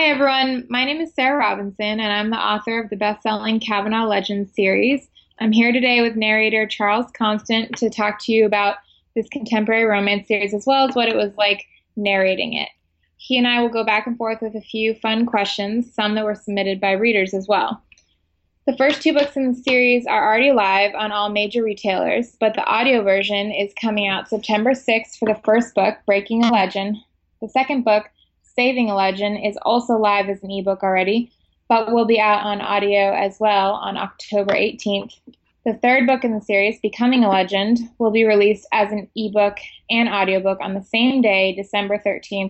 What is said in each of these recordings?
Hi, everyone. My name is Sarah Robinson, and I'm the author of the best-selling Kavanaugh Legends series. I'm here today with narrator Charles Constant to talk to you about this contemporary romance series as well as what it was like narrating it. He and I will go back and forth with a few fun questions, some that were submitted by readers as well. The first two books in the series are already live on all major retailers, but the audio version is coming out September 6th for the first book, Breaking a Legend. The second book, Saving a Legend, is also live as an ebook already, but will be out on audio as well on October 18th. The third book in the series, Becoming a Legend, will be released as an ebook and audiobook on the same day, December 13th,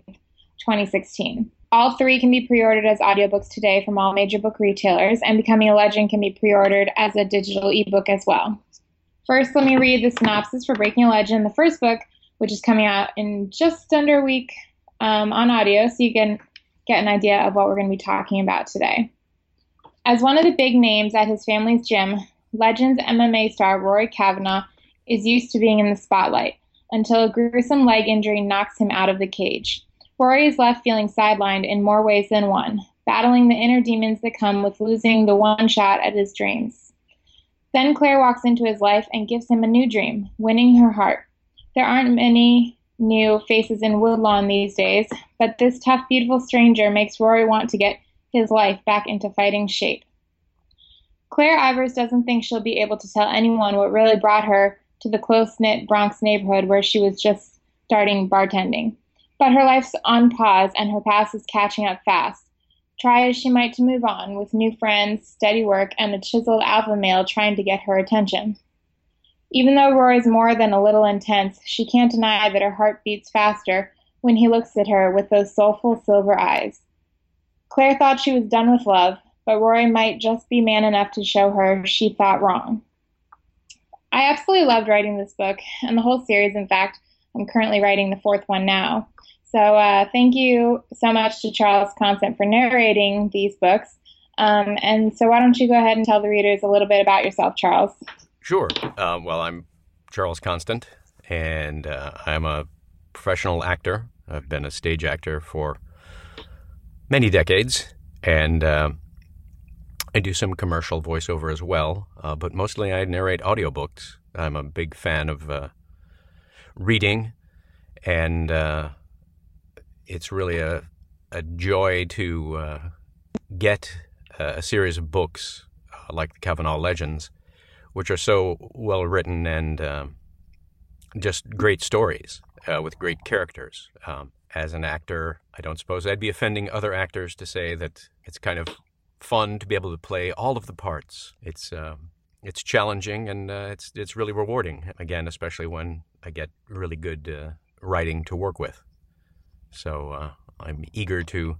2016. All three can be pre-ordered as audiobooks today from all major book retailers, and Becoming a Legend can be pre-ordered as a digital ebook as well. First, let me read the synopsis for Breaking a Legend, the first book, which is coming out in just under a week on audio, so you can get an idea of what we're going to be talking about today. As one of the big names at his family's gym, Legends MMA star Rory Kavanaugh is used to being in the spotlight until a gruesome leg injury knocks him out of the cage. Rory is left feeling sidelined in more ways than one, battling the inner demons that come with losing the one shot at his dreams. Then Claire walks into his life and gives him a new dream, winning her heart. There aren't many new faces in Woodlawn these days, but this tough, beautiful stranger makes Rory want to get his life back into fighting shape. Claire Ivers doesn't think she'll be able to tell anyone what really brought her to the close-knit Bronx neighborhood where she was just starting bartending. But her life's on pause and her past is catching up fast. Try as she might to move on, with new friends, steady work, and a chiseled alpha male trying to get her attention. Even though Rory's more than a little intense, she can't deny that her heart beats faster when he looks at her with those soulful silver eyes. Claire thought she was done with love, but Rory might just be man enough to show her she thought wrong. I absolutely loved writing this book, and the whole series. In fact, I'm currently writing the fourth one now. So thank you so much to Charles Constant for narrating these books. And so why don't you go ahead and tell the readers a little bit about yourself, Charles? Sure. Well, I'm Charles Constant, and I'm a professional actor. I've been a stage actor for many decades, and I do some commercial voiceover as well, but mostly I narrate audiobooks. I'm a big fan of reading, and it's really a joy to get a series of books like the Kavanaugh Legends, which are so well written and just great stories with great characters. As an actor, I don't suppose I'd be offending other actors to say that it's kind of fun to be able to play all of the parts. It's challenging, and it's really rewarding. Again, especially when I get really good writing to work with. So I'm eager to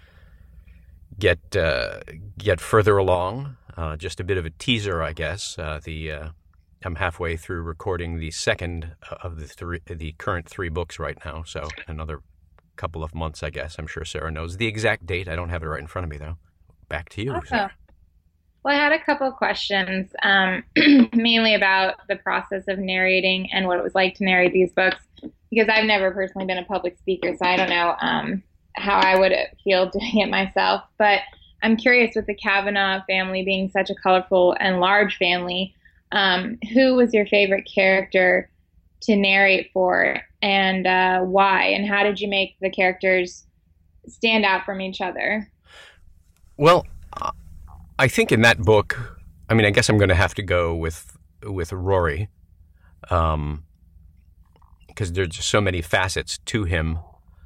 get further along. Just a bit of a teaser, I guess. I'm halfway through recording the second of the current three books right now, so another couple of months, I guess. I'm sure Sarah knows the exact date. I don't have it right in front of me, though. Back to you, Sarah. Well, I had a couple of questions, mainly about the process of narrating and what it was like to narrate these books, because I've never personally been a public speaker, so I don't know how I would feel doing it myself. But I'm curious, with the Kavanaugh family being such a colorful and large family, who was your favorite character to narrate for, and why? And how did you make the characters stand out from each other? Well, I think in that book, I mean, I guess I'm going to have to go with Rory, because there's just so many facets to him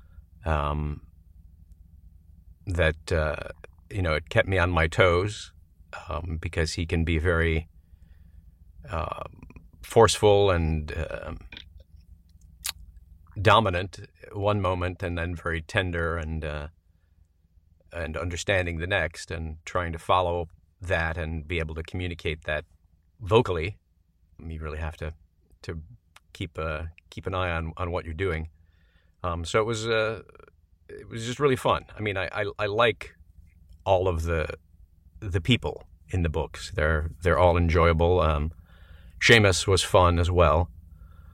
that it kept me on my toes, because he can be very forceful and dominant one moment, and then very tender and understanding the next, and trying to follow that and be able to communicate that vocally. You really have to keep an eye on what you're doing. So it was just really fun. I mean, I like all of the people in the books. They're all enjoyable. Seamus was fun as well.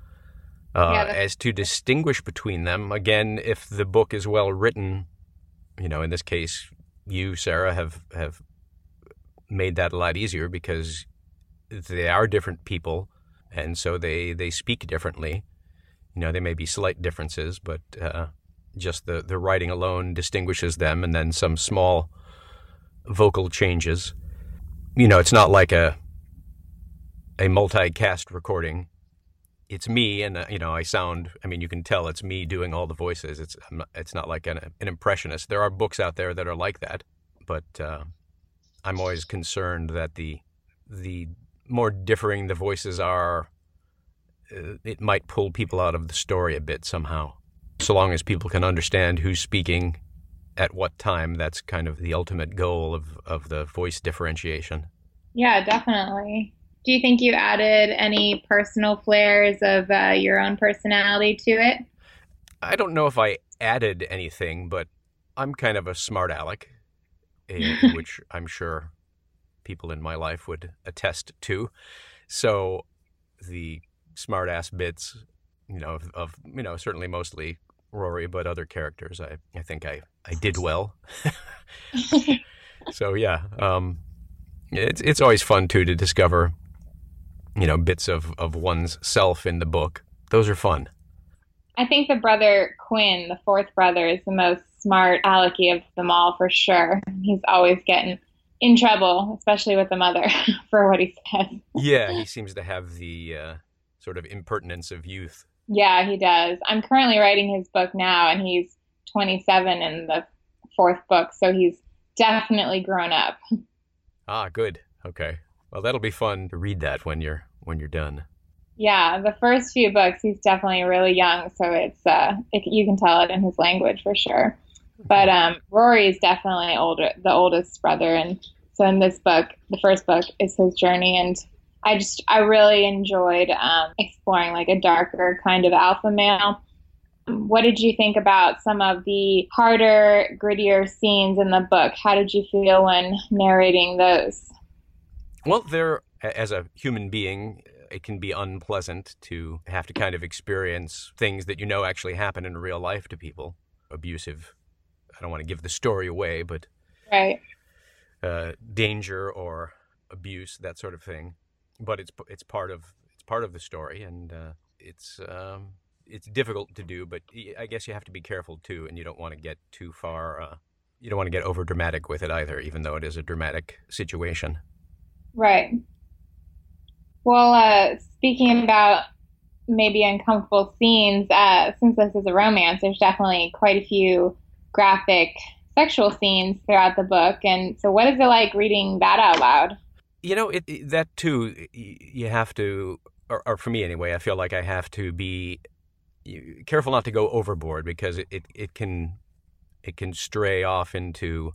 As to distinguish between them, again, if the book is well written, In this case, you, Sarah, have made that a lot easier because they are different people, and so they speak differently. There may be slight differences, but just the writing alone distinguishes them, and then some small vocal changes. It's not like a multicast recording. It's me, and I sound. I mean, you can tell it's me doing all the voices. It's not like an impressionist. There are books out there that are like that, but I'm always concerned that the more differing the voices are, it might pull people out of the story a bit somehow. So long as people can understand who's speaking at what time, that's kind of the ultimate goal of the voice differentiation. Yeah, definitely. Do you think you added any personal flares of your own personality to it? I don't know if I added anything, but I'm kind of a smart aleck, which I'm sure people in my life would attest to. So the smart ass bits, of certainly mostly Rory, but other characters, I think I did well. So yeah, it's always fun too to discover, bits of one's self in the book. Those are fun. I think the brother Quinn, the fourth brother, is the most smart alecky of them all for sure. He's always getting in trouble, especially with the mother, for what he says. Yeah, he seems to have the sort of impertinence of youth. Yeah, he does. I'm currently writing his book now, and he's 27 in the fourth book, so he's definitely grown up. Ah, good. Okay. Well, that'll be fun to read that when you're done. Yeah, the first few books, he's definitely really young, so you can tell it in his language for sure. But Rory is definitely the oldest brother, and so in this book, the first book is his journey, and I really enjoyed exploring like a darker kind of alpha male. What did you think about some of the harder, grittier scenes in the book? How did you feel when narrating those? Well, as a human being, it can be unpleasant to have to kind of experience things that actually happen in real life to people. Abusive. I don't want to give the story away, but right. Danger or abuse, that sort of thing. But it's part of the story, and it's difficult to do. But I guess you have to be careful too, and you don't want to get too far. You don't want to get over dramatic with it either, even though it is a dramatic situation. Right. Well, speaking about maybe uncomfortable scenes, since this is a romance, there's definitely quite a few graphic sexual scenes throughout the book. And so what is it like reading that out loud? That too, you have to, or for me anyway, I feel like I have to be careful not to go overboard, because it can stray off into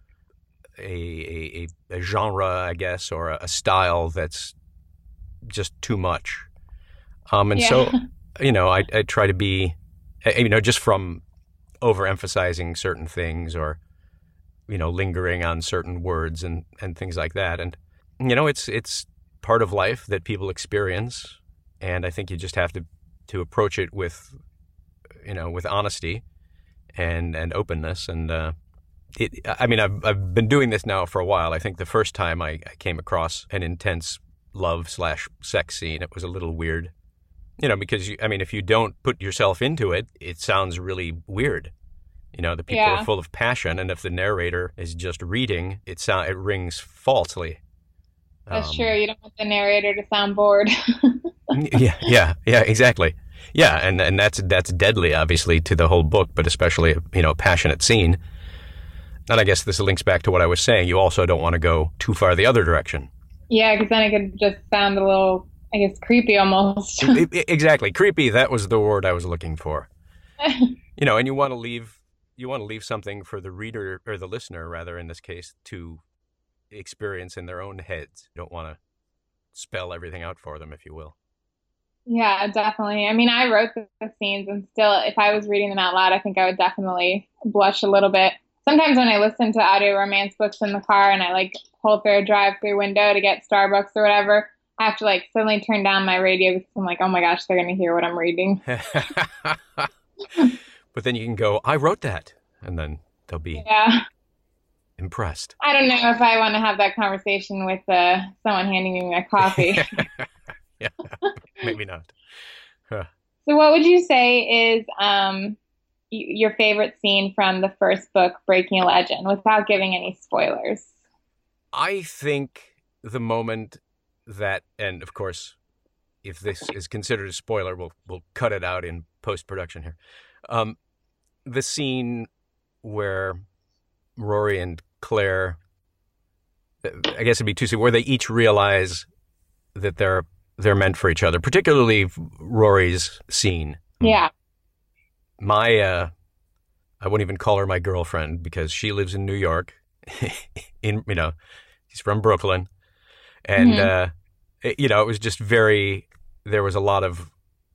a genre, I guess, or a style that's just too much. And Yeah. so, I try to be, just from overemphasizing certain things, or, lingering on certain words and things like that. And, it's part of life that people experience. And I think you just have to approach it with honesty and openness. And, I've been doing this now for a while. I think the first time I came across an intense love/sex scene, it was a little weird, because if you don't put yourself into it, it sounds really weird. The people Yeah. are full of passion, and if the narrator is just reading, it rings falsely. That's true. You don't want the narrator to sound bored. Yeah, exactly. Yeah, and that's deadly, obviously, to the whole book, but especially a passionate scene. And I guess this links back to what I was saying. You also don't want to go too far the other direction. Yeah, because then it could just sound a little, I guess, creepy almost. Exactly, creepy. That was the word I was looking for. And you want to leave something for the reader, or the listener, rather, in this case, to experience in their own heads. You don't want to spell everything out for them, if you will. Yeah, definitely. I wrote the scenes, and still, if I was reading them out loud, I think I would definitely blush a little bit. Sometimes when I listen to audio romance books in the car, and I pull through a drive-through window to get Starbucks or whatever, I have to suddenly turn down my radio, because I'm like, oh my gosh, they're going to hear what I'm reading. But then you can go, I wrote that, and then they'll be Yeah. impressed. I don't know if I want to have that conversation with someone handing me my coffee. Yeah, maybe not. Huh. So, what would you say is your favorite scene from the first book, Breaking a Legend, without giving any spoilers? I think the moment that, and of course, if this is considered a spoiler, we'll cut it out in post production here. The scene where Rory and Claire, I guess it'd be too soon, where they each realize that they're meant for each other. Particularly Rory's scene. Yeah. I wouldn't even call her my girlfriend because she lives in New York. She's from Brooklyn, and it was just there was a lot of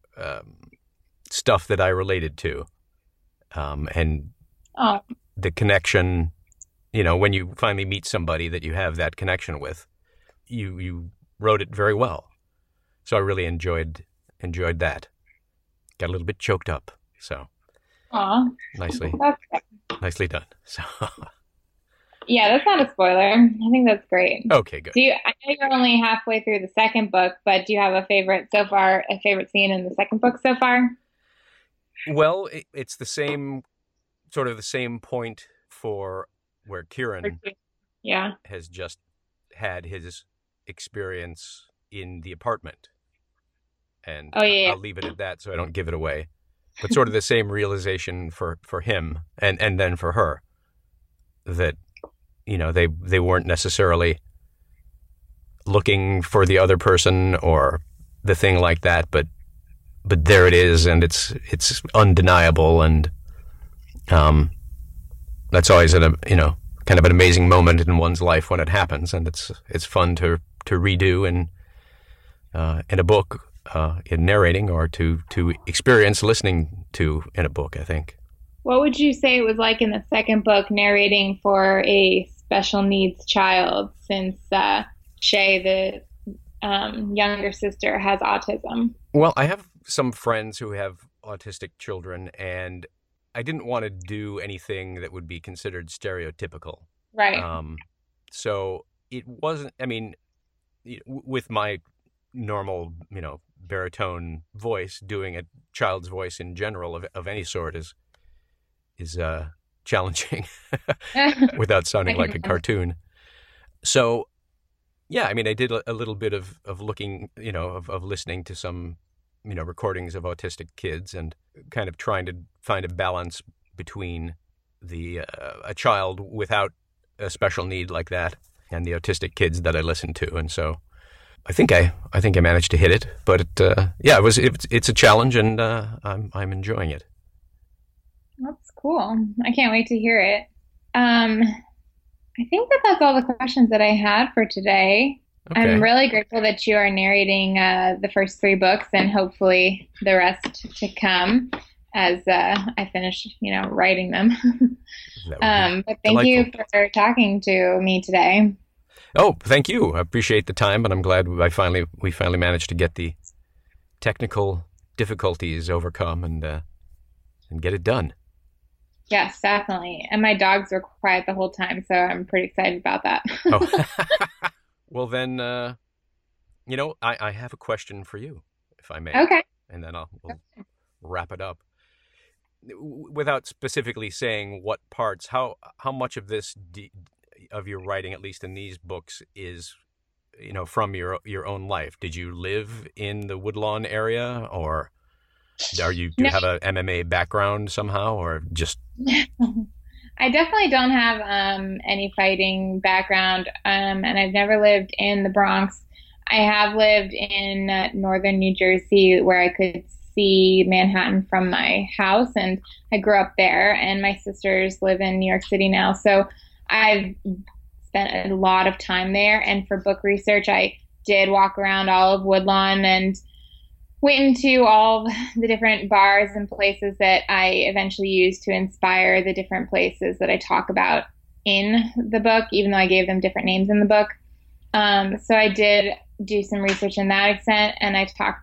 stuff that I related to, and the connection. When you finally meet somebody that you have that connection with, you wrote it very well. So I really enjoyed that. Got a little bit choked up. So nicely done. So yeah, that's not a spoiler. I think that's great. Okay, good. I know you're only halfway through the second book, but do you have a favorite so far? A favorite scene in the second book so far? Well, it's the same point for where Kieran has just had his experience in the apartment. And I'll leave it at that so I don't give it away. But sort of the same realization for him and then for her that, they weren't necessarily looking for the other person or the thing like that, but there it is, and it's undeniable, and that's always kind of an amazing moment in one's life when it happens, and it's fun to redo in a book, in narrating, or to experience listening to in a book, I think. What would you say it was like in the second book narrating for a special needs child, since Shay, the younger sister, has autism? Well, I have some friends who have autistic children, and I didn't want to do anything that would be considered stereotypical. Right. So it wasn't, with my normal, baritone voice, doing a child's voice in general of any sort is challenging without sounding like a cartoon. So, yeah, I did a little bit of looking, of listening to some, recordings of autistic kids and kind of trying to find a balance between a child without a special need like that and the autistic kids that I listened to. And so I think I managed to hit it, but it's a challenge, and I'm enjoying it. That's cool. I can't wait to hear it. I think that's all the questions that I had for today. Okay. I'm really grateful that you are narrating the first 3 books, and hopefully the rest to come as I finish, writing them. But thank delightful. You for talking to me today. Oh, thank you. I appreciate the time, and I'm glad we finally managed to get the technical difficulties overcome and get it done. Yes, definitely. And my dogs were quiet the whole time, so I'm pretty excited about that. Oh. Well, then, I have a question for you, if I may. Okay. And then we'll wrap it up. Without specifically saying what parts, how much of this of your writing, at least in these books, is from your own life? Did you live in the Woodlawn area, or do you have a MMA background somehow, or just? I definitely don't have any fighting background, and I've never lived in the Bronx. I have lived in northern New Jersey, where I could see Manhattan from my house, and I grew up there, and my sisters live in New York City now, so I've spent a lot of time there. And for book research, I did walk around all of Woodlawn and went into all the different bars and places that I eventually used to inspire the different places that I talk about in the book, even though I gave them different names in the book. So I did do some research in that extent, and I talked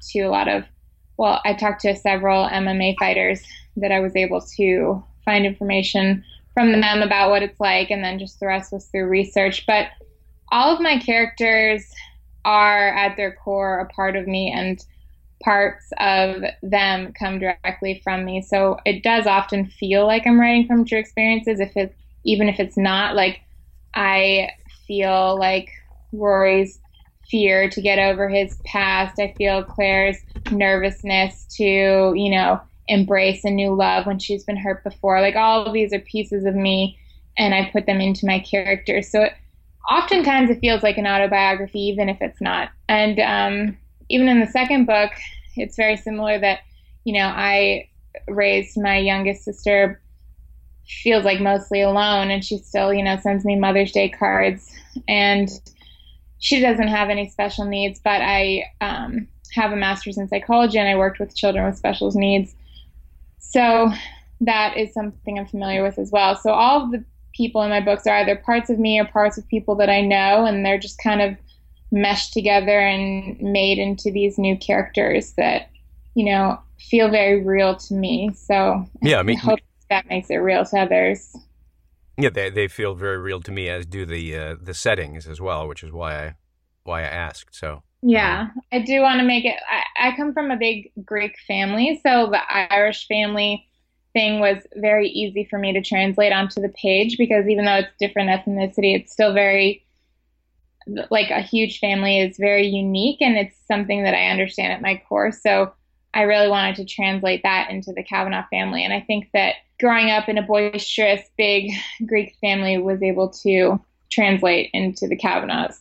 to several MMA fighters that I was able to find information from them about what it's like, and then just the rest was through research. But all of my characters are at their core a part of me, and parts of them come directly from me. So it does often feel like I'm writing from true experiences, even if it's not. Like, I feel like Rory's fear to get over his past. I feel Claire's nervousness to, embrace a new love when she's been hurt before. Like, all of these are pieces of me, and I put them into my characters. So oftentimes it feels like an autobiography, even if it's not. And even in the second book, it's very similar that, I raised my youngest sister, feels like mostly alone, and she still, sends me Mother's Day cards. And she doesn't have any special needs, but I have a master's in psychology, and I worked with children with special needs. So that is something I'm familiar with as well. So all of the people in my books are either parts of me or parts of people that I know, and they're just kind of meshed together and made into these new characters that, feel very real to me. So yeah, I hope that makes it real to others. Yeah, they feel very real to me, as do the settings as well, which is why I asked. So yeah, I do want to make it. I come from a big Greek family, so the Irish family thing was very easy for me to translate onto the page, because even though it's different ethnicity, it's still very, like, a huge family is very unique, and it's something that I understand at my core. So I really wanted to translate that into the Kavanaugh family. And I think that growing up in a boisterous, big Greek family was able to translate into the Kavanaughs.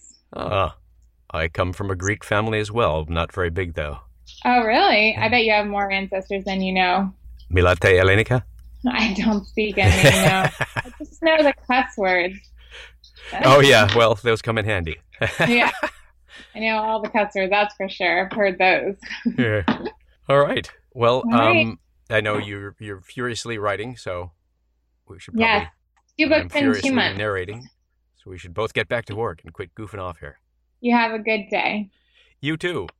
I come from a Greek family as well. Not very big, though. Oh, really? I bet you have more ancestors than you know. Milate Elenica? I don't speak any, no. I just know the cuss words. Oh, yeah. Well, those come in handy. Yeah. I know all the cuss words, that's for sure. I've heard those. Yeah. All right. Well, All right. I know you're furiously writing, so we should probably... Yes. 2 I'm books in 2 furiously months. narrating, so we should both get back to work and quit goofing off here. You have a good day. You too.